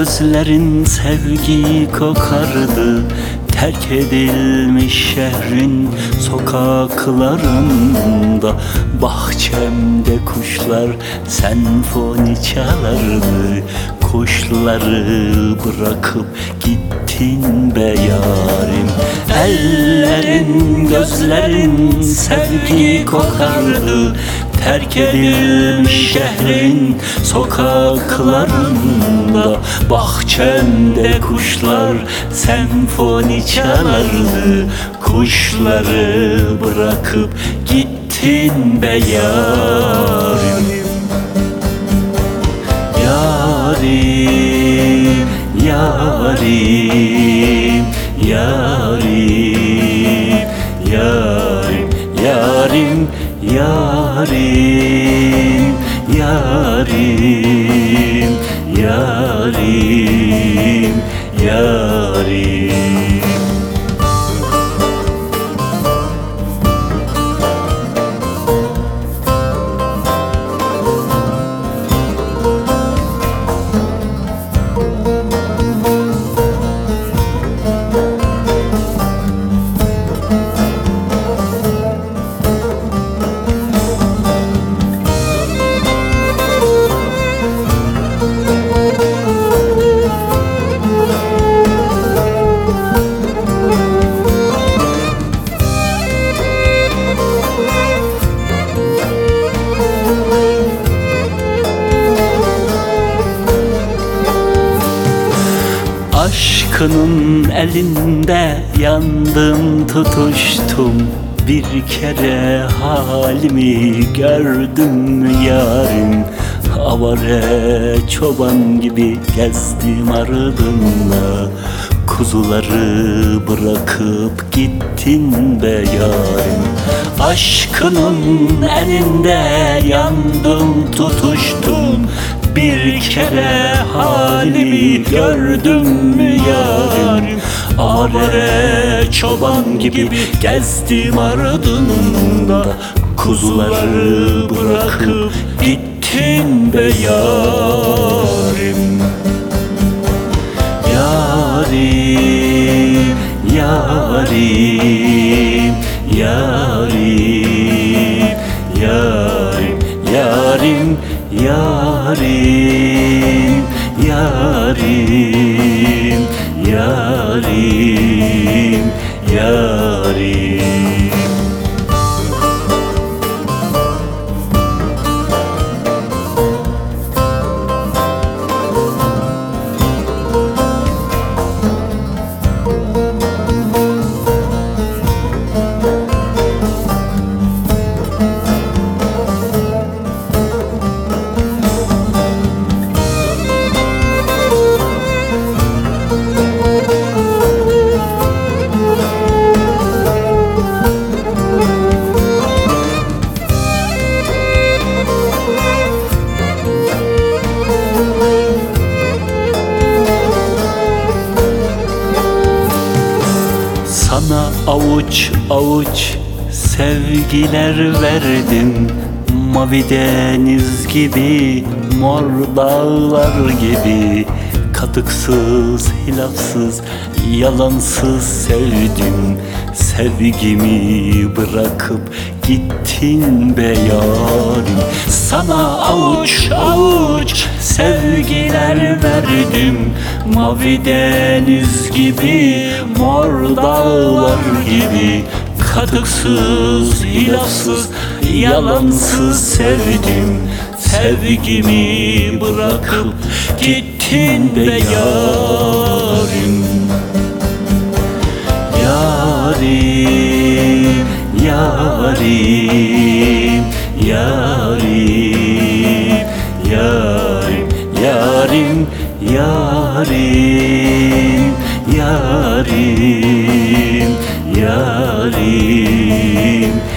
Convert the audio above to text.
Gözlerin sevgi kokardı, terk edilmiş şehrin sokaklarında. Bahçemde kuşlar senfoni çalardı, kuşları bırakıp gittin be yarim. Ellerin, gözlerin sevgi kokardı, terk edilmiş şehrin sokaklarında. Bahçemde kuşlar senfoni çalardı, kuşları bırakıp gittin be yarim. Yarim, yarim, yarim, yarim, yarim, yarim, yarim, yarim, yarim. Aşkının elinde yandım, tutuştum. Bir kere halimi gördüm yarim. Avare çoban gibi gezdim ardında, kuzuları bırakıp gittin be yarim. Aşkının elinde yandım, tutuştum. Bir kere halimi gördüm mü yarim? Avare çoban gibi gezdim ardında, kuzuları bırakıp gittin be yarim. Yarim, yarim, yarim, yarim, yarim, yarim, yarim, yarim, yarim. Sana avuç avuç sevgiler verdim, mavi deniz gibi, mor dağlar gibi. Katıksız, hilafsız, yalansız sevdim. Sevgimi bırakıp gittin be yarim. Sana avuç avuç sevgiler verdim, mavi deniz gibi, mor dağlar gibi. Katıksız, hilafsız, yalansız sevdim. Sevgimi bırakıp gittin be yarim. Yarim, yarim, yarim, yarim, yarim, yarim, yarim, yarim,